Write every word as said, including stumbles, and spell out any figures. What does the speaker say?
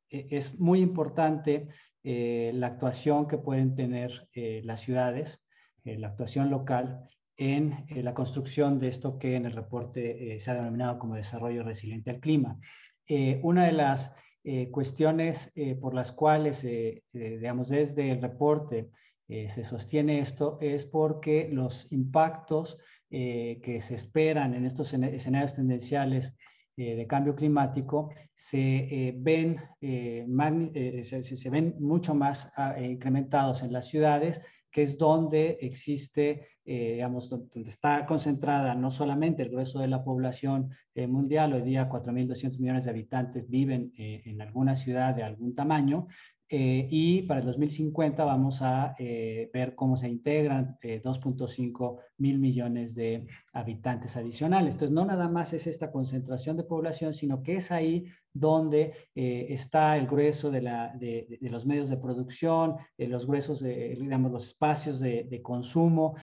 es muy importante eh, la actuación que pueden tener eh, las ciudades, eh, la actuación local en eh, la construcción de esto que en el reporte eh, se ha denominado como desarrollo resiliente al clima. Eh, una de las eh, cuestiones eh, por las cuales, eh, eh, digamos, desde el reporte eh, se sostiene esto es porque los impactos eh, que se esperan en estos escenarios tendenciales eh, de cambio climático se eh, ven, eh, eh, se, se, ven mucho más uh, incrementados en las ciudades, que es donde existe, eh, digamos, donde está concentrada no solamente el grueso de la población eh, mundial. Hoy día cuatro mil doscientos millones de habitantes viven eh, en alguna ciudad de algún tamaño, eh, y para el dos mil cincuenta vamos a eh, ver cómo se integran eh, dos punto cinco mil millones de habitantes adicionales. Entonces, no nada más es esta concentración de población, sino que es ahí donde eh, está el grueso de, la, de, de, los medios de producción, eh, los gruesos, de, digamos, los espacios de, de consumo,